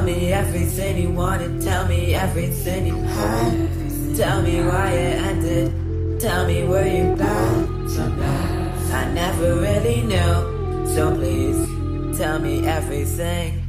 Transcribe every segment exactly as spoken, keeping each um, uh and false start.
me everything you wanted, tell me everything you had. Tell me why it ended, tell me were you bad? I never really knew, so please tell me everything.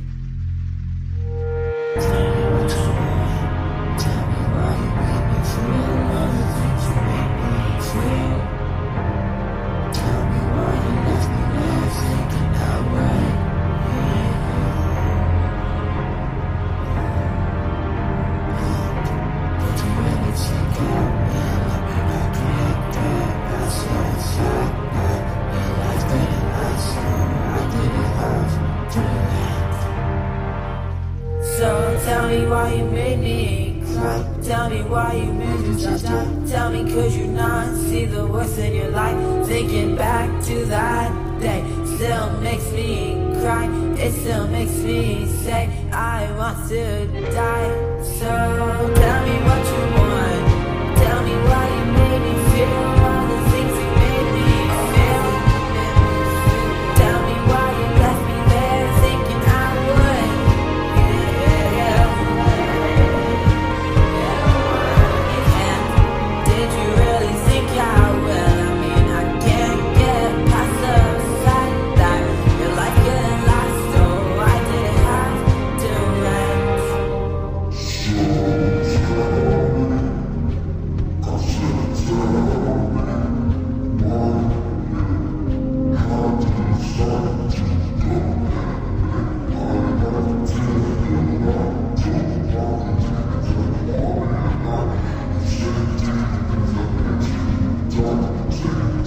So tell me why you made me cry. Tell me why you made me stop. Tell me could you not see the worst in your life? Thinking back to that day still makes me cry. It still makes me say I want to die. So tell me what you want. Tell me why you made me feel all the things you made me feel. Tell me why you left me there thinking I would. And did you really think I will? I mean, I can't get past the fact that your life couldn't last, so I didn't have to rent. Don't